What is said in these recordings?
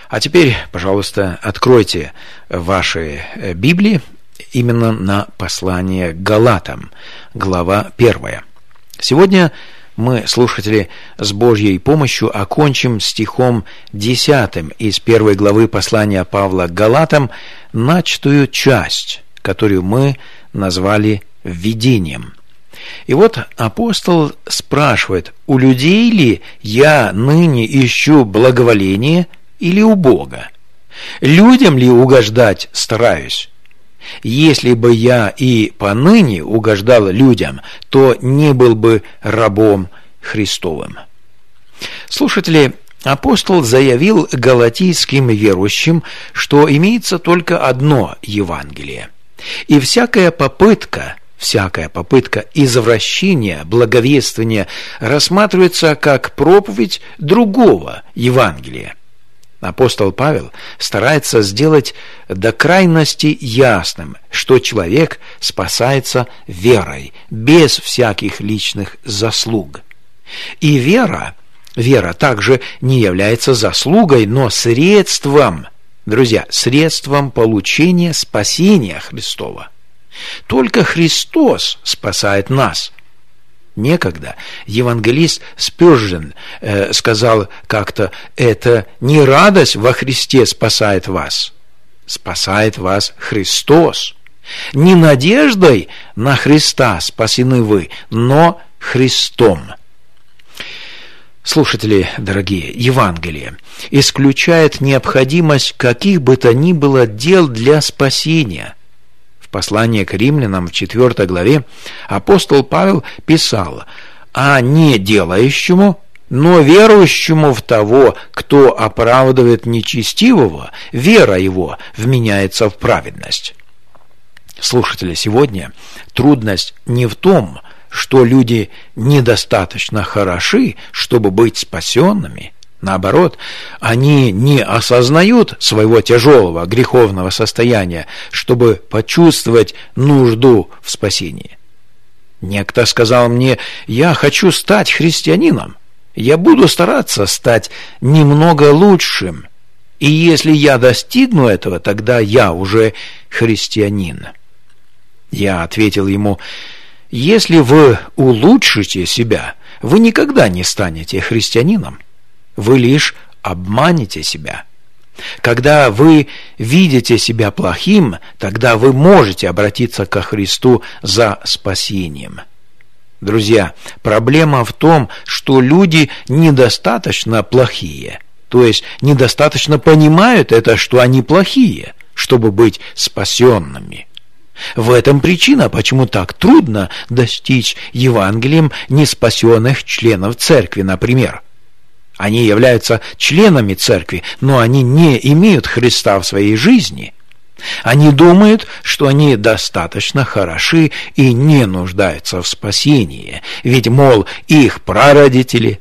А теперь, пожалуйста, откройте ваши Библии именно на послание к Галатам, глава 1. Сегодня мы, слушатели, с Божьей помощью окончим стихом 10 из 1 главы послания Павла к Галатам начатую часть, которую мы назвали «введением». И вот апостол спрашивает: «У людей ли я ныне ищу благоволение или у Бога? Людям ли угождать стараюсь? Если бы я и поныне угождал людям, то не был бы рабом Христовым». Слушатели, апостол заявил галатийским верующим, что имеется только одно Евангелие, и всякая попытка извращения, благовествования рассматривается как проповедь другого Евангелия. Апостол Павел старается сделать до крайности ясным, что человек спасается верой, без всяких личных заслуг. И вера также не является заслугой, но средством, друзья, средством получения спасения Христова. Только Христос спасает нас. Некогда евангелист Спюрджен сказал как-то: «Это не радость во Христе спасает вас Христос. Не надеждой на Христа спасены вы, но Христом». Слушатели дорогие, Евангелие исключает необходимость каких бы то ни было дел для спасения. В послании к римлянам в 4 главе апостол Павел писал: «А не делающему, но верующему в того, кто оправдывает нечестивого, вера его вменяется в праведность». Слушатели, сегодня трудность не в том, что люди недостаточно хороши, чтобы быть спасенными. Наоборот, они не осознают своего тяжелого греховного состояния, чтобы почувствовать нужду в спасении. Некто сказал мне: «Я хочу стать христианином, я буду стараться стать немного лучшим, и если я достигну этого, тогда я уже христианин». Я ответил ему: «Если вы улучшите себя, вы никогда не станете христианином. Вы лишь обманете себя. Когда вы видите себя плохим, тогда вы можете обратиться ко Христу за спасением». Друзья, проблема в том, что люди недостаточно плохие, то есть недостаточно понимают это, что они плохие, чтобы быть спасенными. В этом причина, почему так трудно достичь Евангелием неспасенных членов церкви, например. Они являются членами церкви, но они не имеют Христа в своей жизни. Они думают, что они достаточно хороши и не нуждаются в спасении. Ведь, мол, их прародители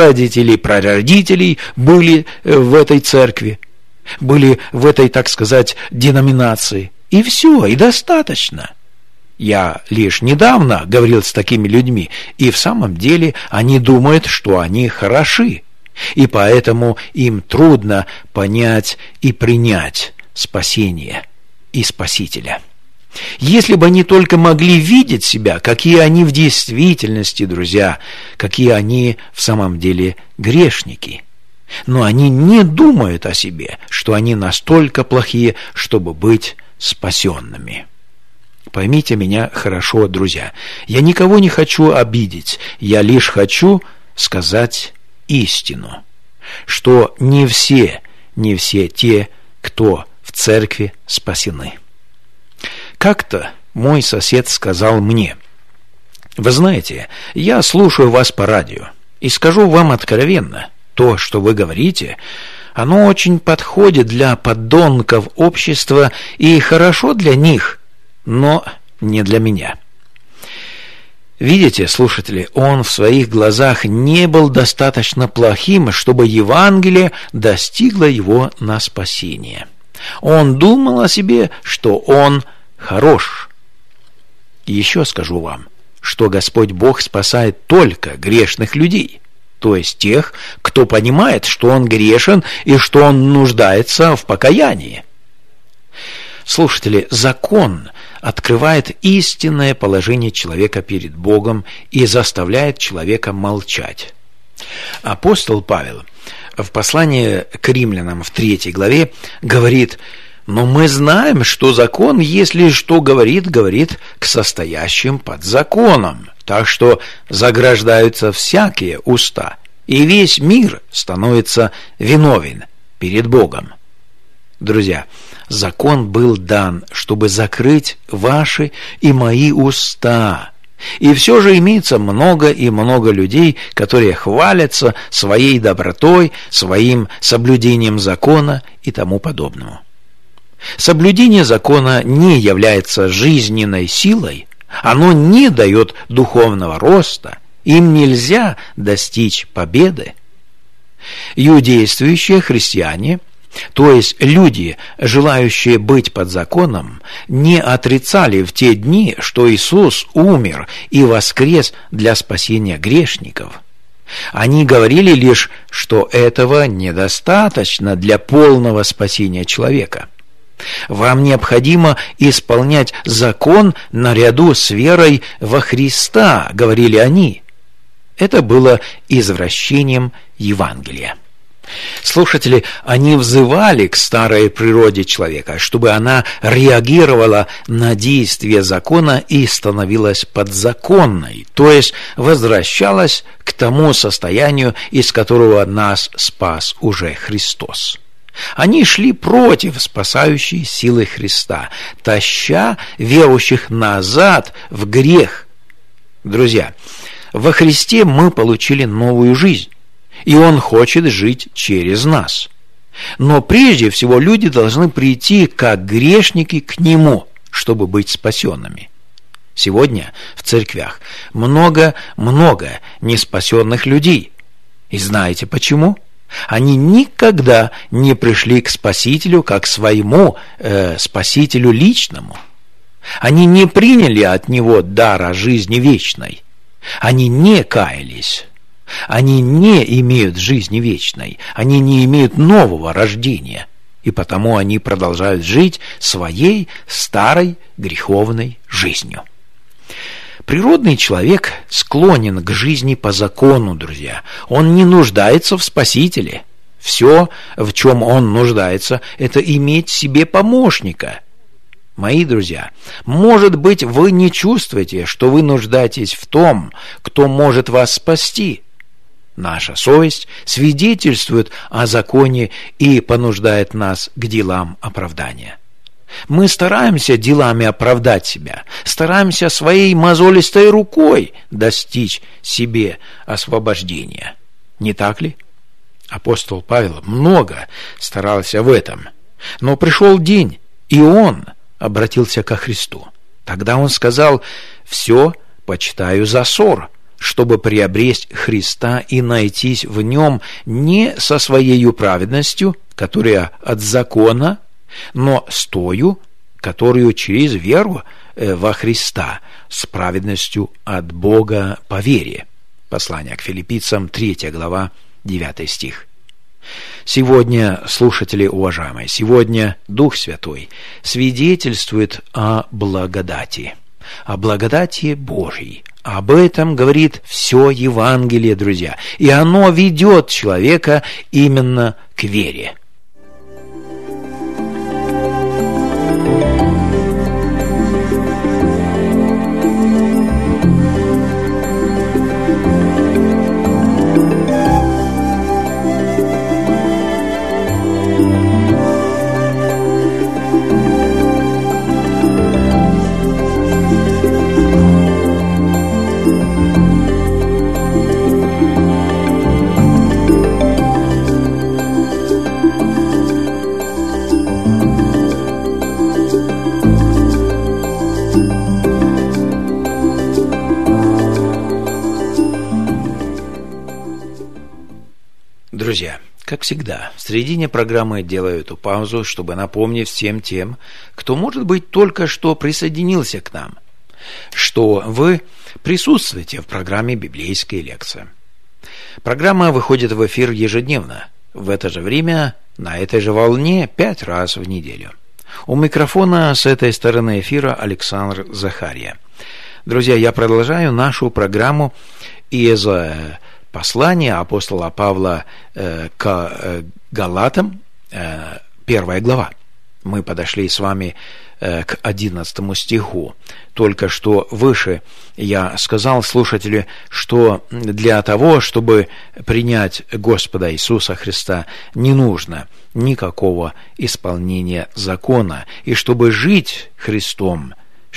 были в этой церкви, были в этой, так сказать, деноминации. И все, и достаточно. Я лишь недавно говорил с такими людьми, и в самом деле они думают, что они хороши. И поэтому им трудно понять и принять спасение и Спасителя. Если бы они только могли видеть себя, какие они в действительности, друзья, какие они в самом деле грешники. Но они не думают о себе, что они настолько плохие, чтобы быть спасенными. Поймите меня хорошо, друзья. Я никого не хочу обидеть, я лишь хочу сказать истину, что не все те, кто в церкви, спасены. Как-то мой сосед сказал мне: «Вы знаете, я слушаю вас по радио, и скажу вам откровенно, то, что вы говорите, оно очень подходит для подонков общества и хорошо для них, но не для меня». Видите, слушатели, он в своих глазах не был достаточно плохим, чтобы Евангелие достигло его на спасение. Он думал о себе, что он хорош. Еще скажу вам, что Господь Бог спасает только грешных людей, то есть тех, кто кто понимает, что он грешен и что он нуждается в покаянии. Слушатели, закон открывает истинное положение человека перед Богом и заставляет человека молчать. Апостол Павел в послании к римлянам в 3 главе говорит: «Но мы знаем, что закон, если что говорит, говорит к состоящим под законом, так что заграждаются всякие уста, и весь мир становится виновен перед Богом». Друзья, закон был дан, чтобы закрыть ваши и мои уста. И все же имеется много и много людей, которые хвалятся своей добротой, своим соблюдением закона и тому подобному. Соблюдение закона не является жизненной силой, оно не дает духовного роста, им нельзя достичь победы. Иудействующие христиане, то есть люди, желающие быть под законом, не отрицали в те дни, что Иисус умер и воскрес для спасения грешников. Они говорили лишь, что этого недостаточно для полного спасения человека. Вам необходимо исполнять закон наряду с верой во Христа, говорили они. Это было извращением Евангелия. Слушатели, они взывали к старой природе человека, чтобы она реагировала на действие закона и становилась подзаконной, то есть возвращалась к тому состоянию, из которого нас спас уже Христос. Они шли против спасающей силы Христа, таща верующих назад в грех. Друзья, во Христе мы получили новую жизнь, и Он хочет жить через нас. Но прежде всего люди должны прийти как грешники к Нему, чтобы быть спасенными. Сегодня в церквях много неспасенных людей. И знаете почему? Они никогда не пришли к Спасителю как своему Спасителю личному. Они не приняли от Него дара жизни вечной. Они не каялись. Они не имеют жизни вечной. Они не имеют нового рождения. И потому они продолжают жить своей старой греховной жизнью. Природный человек склонен к жизни по закону, друзья. Он не нуждается в Спасителе. Все, в чем он нуждается, это иметь себе помощника. Мои друзья, может быть, вы не чувствуете, что вы нуждаетесь в том, кто может вас спасти. Наша совесть свидетельствует о законе и понуждает нас к делам оправдания. Мы стараемся делами оправдать себя, стараемся своей мозолистой рукой достичь себе освобождения. Не так ли? Апостол Павел много старался в этом. Но пришел день, и он обратился ко Христу. Тогда он сказал: «Все почитаю за ссор, чтобы приобресть Христа и найтись в нем не со своей праведностью, которая от закона, но с тою, которую через веру во Христа, с праведностью от Бога по вере». Послание к Филиппийцам, 3 глава, 9 стих. Сегодня, слушатели уважаемые, сегодня Дух Святой свидетельствует о благодати Божьей. Об этом говорит все Евангелие, друзья, и оно ведет человека именно к вере. Друзья, как всегда, в середине программы делаю эту паузу, чтобы напомнить всем тем, кто, может быть, только что присоединился к нам, что вы присутствуете в программе «Библейская лекция». Программа выходит в эфир ежедневно, в это же время, на этой же волне 5 раз в неделю. У микрофона с этой стороны эфира Александр Захарья. Друзья, я продолжаю нашу программу из послания апостола Павла к Галатам, 1 глава. Мы подошли с вами к 11 стиху. Только что выше я сказал слушателю, что для того, чтобы принять Господа Иисуса Христа, не нужно никакого исполнения закона. И чтобы жить Христом,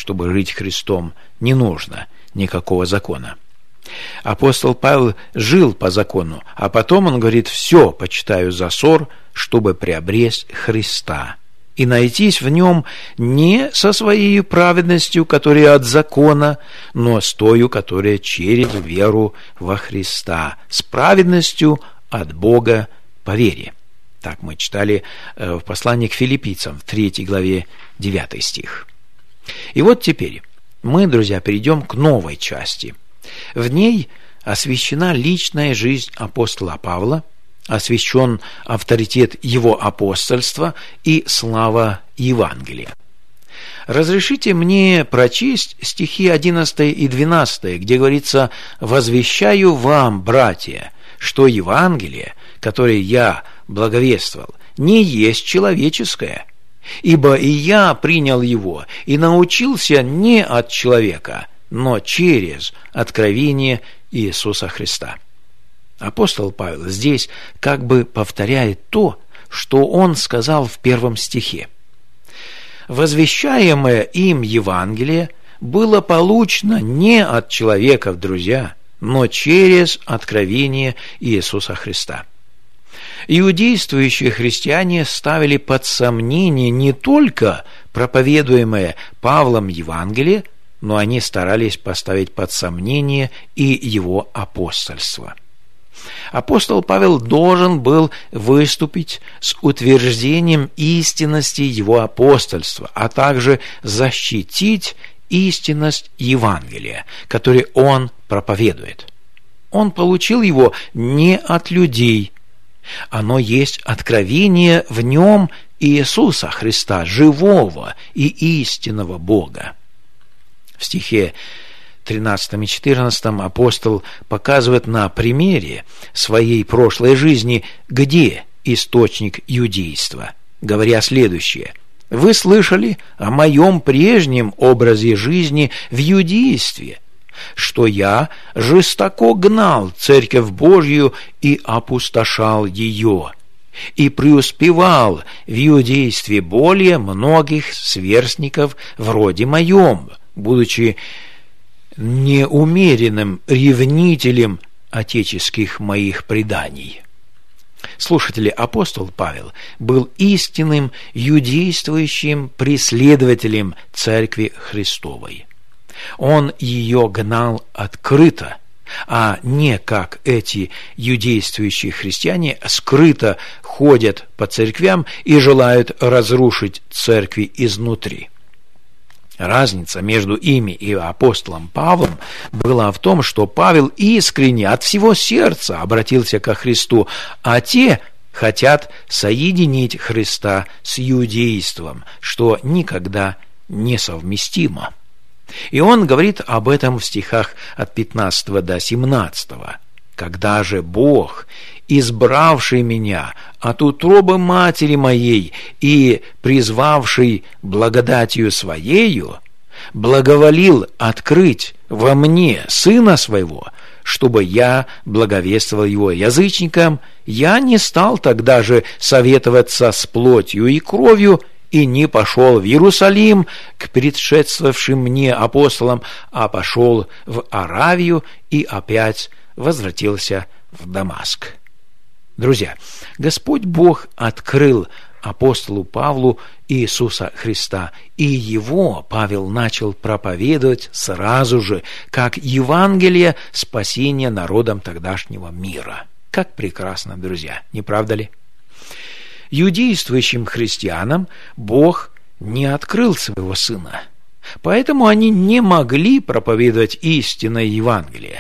не нужно никакого закона. Апостол Павел жил по закону, а потом он говорит: «Все почитаю за ссор, чтобы приобрести Христа и найтись в нем не со своей праведностью, которая от закона, но с тою, которая через веру во Христа, с праведностью от Бога по вере». Так мы читали в послании к Филиппийцам, в 3 главе, 9 стих. И вот теперь мы, друзья, перейдем к новой части. В ней освящена личная жизнь апостола Павла, освящен авторитет его апостольства и слава Евангелия. Разрешите мне прочесть стихи 11 и 12, где говорится: «Возвещаю вам, братья, что Евангелие, которое я благовествовал, не есть человеческое, ибо и я принял его и научился не от человека, но через откровение Иисуса Христа». Апостол Павел здесь как бы повторяет то, что он сказал в 1 стихе. Возвещаемое им Евангелие было получено не от человеков, друзья, но через откровение Иисуса Христа. Иудействующие христиане ставили под сомнение не только проповедуемое Павлом Евангелие, но они старались поставить под сомнение и его апостольство. Апостол Павел должен был выступить с утверждением истинности его апостольства, а также защитить истинность Евангелия, который он проповедует. Он получил его не от людей. Оно есть откровение в нем Иисуса Христа, живого и истинного Бога. В стихе 13 и 14 апостол показывает на примере своей прошлой жизни, где источник иудейства, говоря следующее: «Вы слышали о моем прежнем образе жизни в иудействе, что я жестоко гнал Церковь Божью и опустошал ее, и преуспевал в иудействе более многих сверстников вроде моем, будучи неумеренным ревнителем отеческих моих преданий». Слушатели, апостол Павел был истинным иудействующим преследователем Церкви Христовой. Он ее гнал открыто, а не как эти иудействующие христиане скрыто ходят по церквям и желают разрушить церкви изнутри. Разница между ими и апостолом Павлом была в том, что Павел искренне от всего сердца обратился ко Христу, а те хотят соединить Христа с иудейством, что никогда не совместимо. И он говорит об этом в стихах от 15 до 17. «Когда же Бог, избравший меня от утробы матери моей и призвавший благодатью Своею, благоволил открыть во мне Сына Своего, чтобы я благовествовал Его язычникам, я не стал тогда же советоваться с плотью и кровью, и не пошел в Иерусалим к предшествовавшим мне апостолам, а пошел в Аравию и опять возвратился в Дамаск». Друзья, Господь Бог открыл апостолу Павлу Иисуса Христа, и его Павел начал проповедовать сразу же, как Евангелие спасения народам тогдашнего мира. Как прекрасно, друзья, не правда ли? Иудействующим христианам Бог не открыл своего Сына, поэтому они не могли проповедовать истинное Евангелие.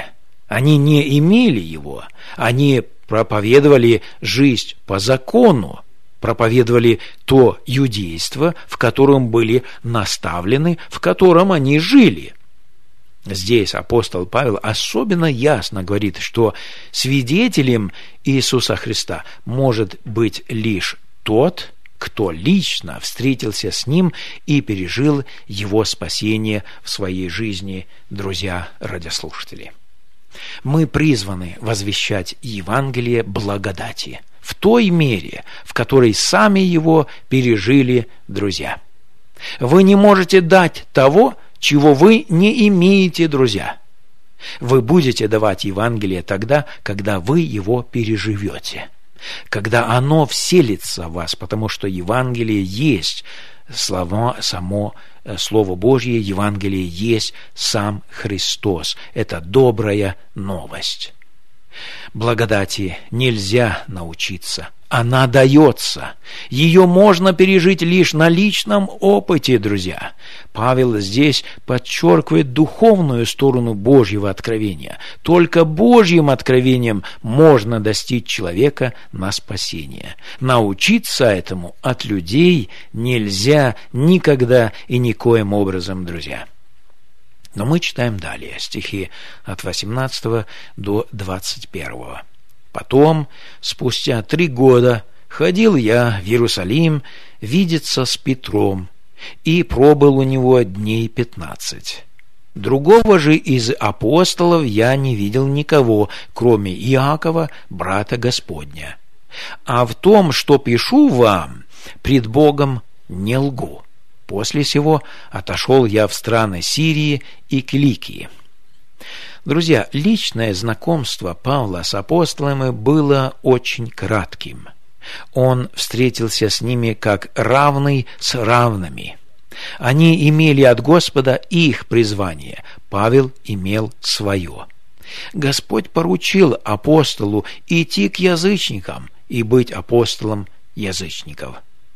Они не имели его, они проповедовали жизнь по закону, проповедовали то иудейство, в котором были наставлены, в котором они жили. Здесь апостол Павел особенно ясно говорит, что свидетелем Иисуса Христа может быть лишь тот, кто лично встретился с Ним и пережил Его спасение в своей жизни, друзья радиослушатели. Мы призваны возвещать Евангелие благодати в той мере, в которой сами его пережили друзья. Вы не можете дать того, чего вы не имеете, друзья. Вы будете давать Евангелие тогда, когда вы его переживете, когда оно вселится в вас, потому что Евангелие есть само Слово Божье, Евангелие есть сам Христос. Это добрая новость. Благодати нельзя научиться. Она дается. Ее можно пережить лишь на личном опыте, друзья. Павел здесь подчеркивает духовную сторону Божьего откровения. Только Божьим откровением можно достичь человека на спасение. Научиться этому от людей нельзя никогда и никоим образом, друзья. Но мы читаем далее стихи от 18 до 21. «Потом, спустя 3 года, ходил я в Иерусалим видеться с Петром, и пробыл у него дней 15. Другого же из апостолов я не видел никого, кроме Иакова, брата Господня. А в том, что пишу вам, пред Богом не лгу. После сего отошел я в страны Сирии и Киликии». Друзья, личное знакомство Павла с апостолами было очень кратким. Он встретился с ними как равный с равными. Они имели от Господа их призвание, Павел имел свое. Господь поручил апостолу идти к язычникам и быть апостолом язычников.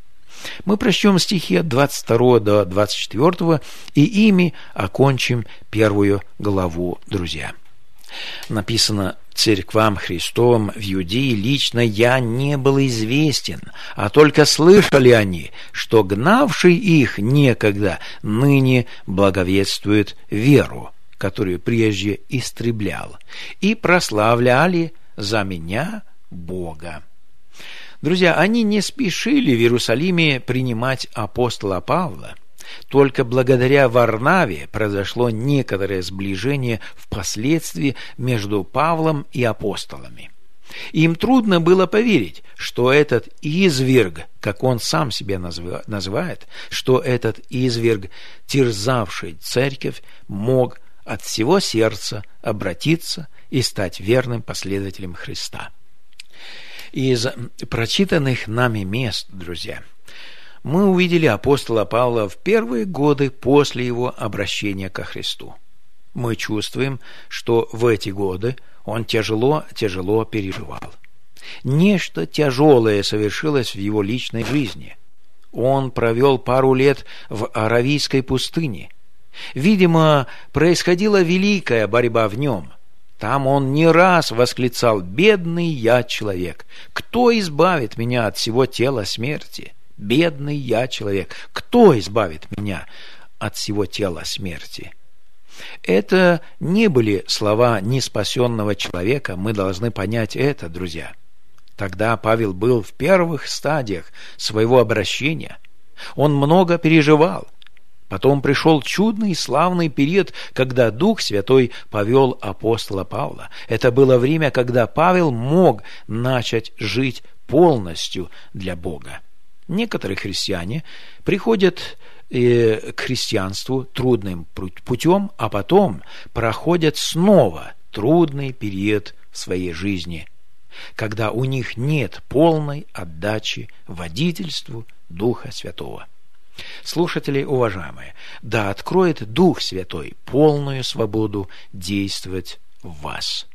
Мы прочтем стихи от 22 до 24 и ими окончим 1 главу, друзья. Написано: «Церквам Христовым в Иудее лично я не был известен, а только слышали они, что гнавший их некогда ныне благовествует веру, которую прежде истреблял, и прославляли за меня Бога». Друзья, они не спешили в Иерусалиме принимать апостола Павла. Только благодаря Варнаве произошло некоторое сближение впоследствии между Павлом и апостолами. Им трудно было поверить, что этот изверг, как он сам себя называет, что этот изверг, терзавший церковь, мог от всего сердца обратиться и стать верным последователем Христа. Из прочитанных нами мест, друзья, мы увидели апостола Павла в первые годы после его обращения ко Христу. Мы чувствуем, что в эти годы он тяжело переживал. Нечто тяжелое совершилось в его личной жизни. Он провел пару лет в Аравийской пустыне. Видимо, происходила великая борьба в нем. Там он не раз восклицал: «Бедный я человек! Кто избавит меня от всего тела смерти? Бедный я человек! Кто избавит меня от всего тела смерти?» Это не были слова неспасенного человека, мы должны понять это, друзья. Тогда Павел был в первых стадиях своего обращения. Он много переживал. Потом пришел чудный и славный период, когда Дух Святой повел апостола Павла. Это было время, когда Павел мог начать жить полностью для Бога. Некоторые христиане приходят к христианству трудным путем, а потом проходят снова трудный период в своей жизни, когда у них нет полной отдачи водительству Духа Святого. Слушатели уважаемые, да откроет Дух Святой полную свободу действовать в вас.